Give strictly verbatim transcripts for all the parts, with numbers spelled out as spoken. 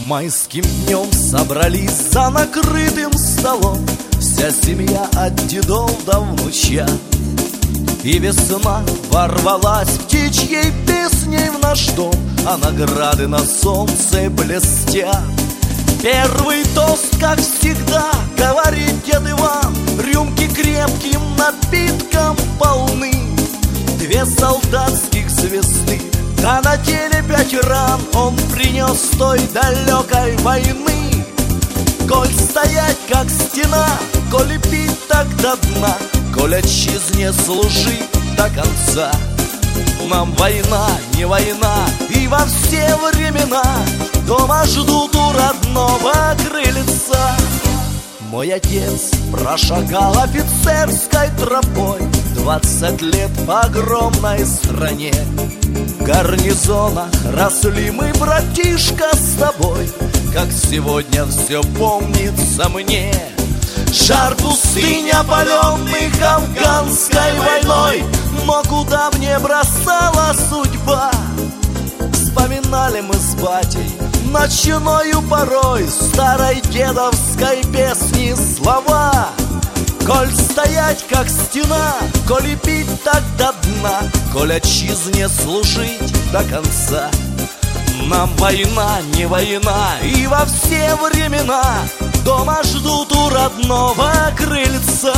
Майским днем собрались за накрытым столом вся семья от дедов до внучат. И весна ворвалась птичьей песней в наш дом, а награды на солнце блестят. Первый тост, как всегда, говорит дед Иван, рюмки крепким напитком полны. Две солдатских звезды, да на теле пять ран он принес с той далекой войны. Коль стоять, как стена, коли пить так до дна, коль отчизне служить до конца. Нам война, не война, и во все времена дома ждут у родного крыльца. Мой отец прошагал офицерской тропой двадцать лет по огромной стране. В гарнизонах росли мы, братишка, с тобой, как сегодня все помнится мне. Жар пустынь, опаленных афганской войной, но куда мне бросала судьба? Вспоминали мы с батей ночною порой старой дедовской песни слова. Коль стоять, как стена, коли пить так до дна, коль отчизне служить до конца. Нам война, не война, и во все времена дома ждут у родного крыльца.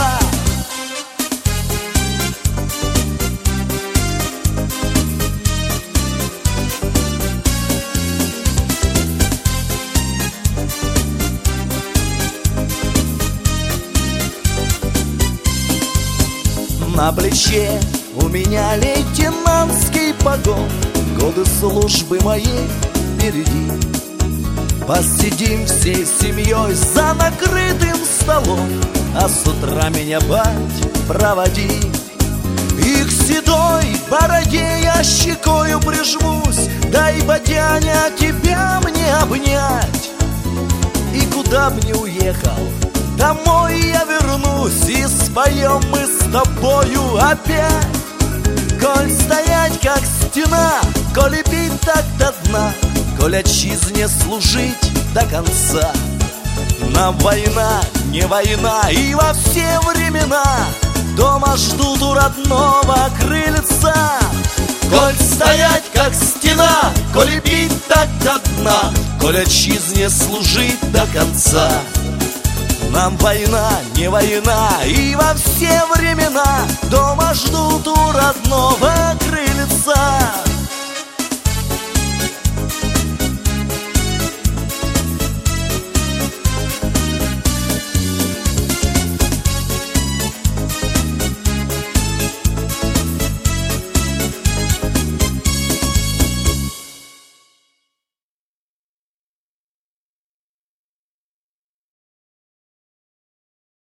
На плече у меня лейтенантский погон, годы службы моей впереди. Посидим всей семьей за накрытым столом, а с утра меня, бать, проводи. И к седой бороде я щекою прижмусь, дай, батяня, тебя мне обнять. И куда б ни уехал, домой я вернусь, и споем мы с тобою опять. Коль стоять, как стена, коли пить так до дна, коль отчизне служить до конца. Нам война, не война, и во все времена дома ждут у родного крыльца. Коль стоять, как стена, коли пить так до дна, коль отчизне служить до конца. Нам война, не война, и во все времена